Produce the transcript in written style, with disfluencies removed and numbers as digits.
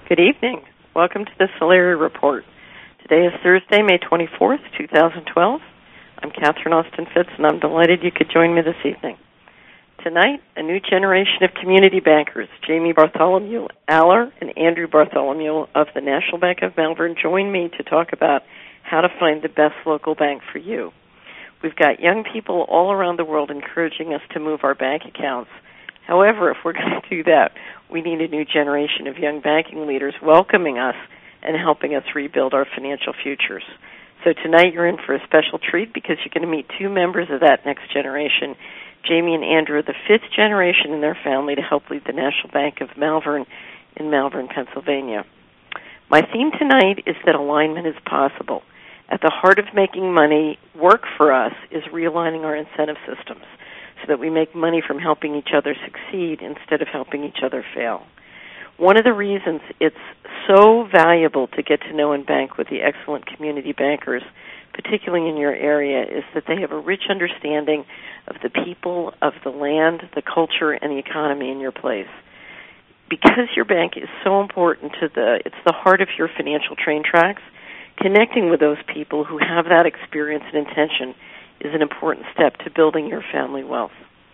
Good evening. Welcome to the Solari Report. Today is Thursday, May 24th, 2012. I'm Catherine Austin Fitz, and I'm delighted you could join me this evening. Tonight, a new generation of community bankers, Jamie Bartholomew Aller and Andrew Bartholomew of the National Bank of Malvern, join me to talk about how to find the best local bank for you. We've got young people all around the world encouraging us to move our bank accounts. However, if we're going to do that, we need a new generation of young banking leaders welcoming us and helping us rebuild our financial futures. So tonight you're in for a special treat because you're going to meet two members of that next generation. Jamie and Andrew are the fifth generation in their family to help lead the National Bank of Malvern in Malvern, Pennsylvania. My theme tonight is that alignment is possible. At the heart of making money work for us is realigning our incentive systems so that we make money from helping each other succeed instead of helping each other fail. One of the reasons it's so valuable to get to know and bank with the excellent community bankers, particularly in your area, is that they have a rich understanding of the people, of the land, the culture, and the economy in your place. Because your bank is so important it's the heart of your financial train tracks, connecting with those people who have that experience and intention is an important step to building your family wealth.